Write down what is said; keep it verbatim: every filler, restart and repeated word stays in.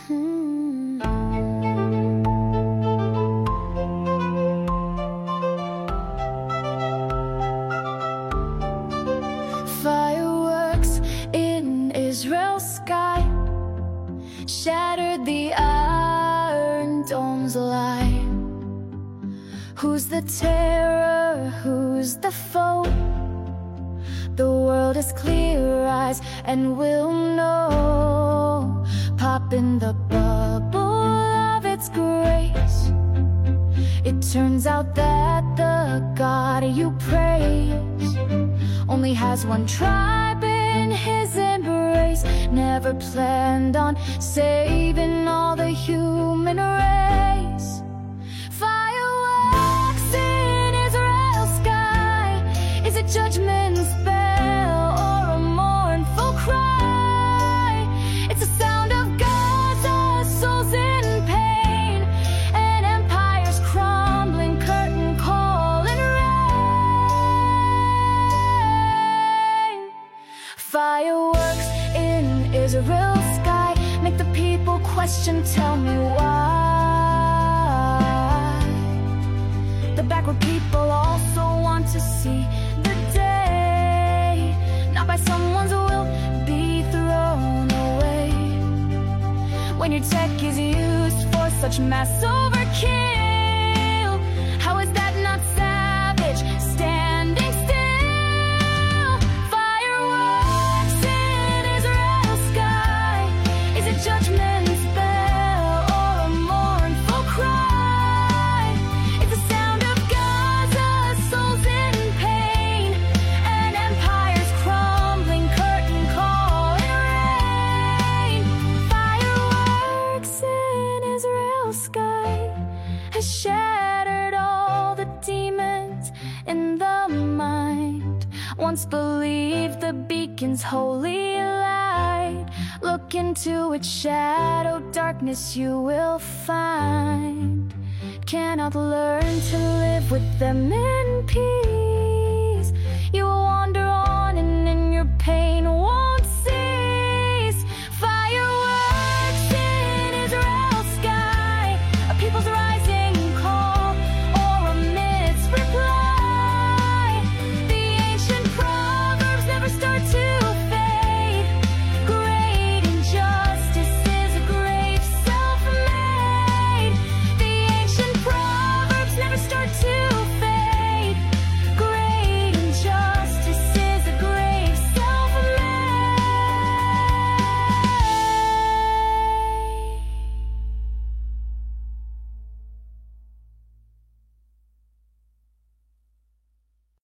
Hmm. Fireworks in Israel's sky shattered the Iron Dome's line. Who's the terror? Who's the foe? The world is clear eyes and we'll know. Pop in the bubble of its grace. It turns out that the God you praise only has one tribe in his embrace. Never planned on saving all the human race. Fireworks in Israel's sky. Is it judgment's bell or a mournful cry? It's the sound of Gaza's souls in pain, and empires crumbling, curtain call and rain. Fireworks in Israel's sky make the people question, tell me why. The backward people also want to see the day, not by someone's will, be thrown away. When your tech is used for such mass overkill, how is that not savage? Standing still. Fireworks in Israel's sky. Is it judgment's bell or a mournful cry? It's the sound of Gaza's souls in pain, and empires crumbling, curtain call and rain. Fireworks in Israel's sky has shattered all the demons in the mind. Once believed the beacon's holy light. Look into its shadow, darkness you will find. Cannot learn to live with them in peace.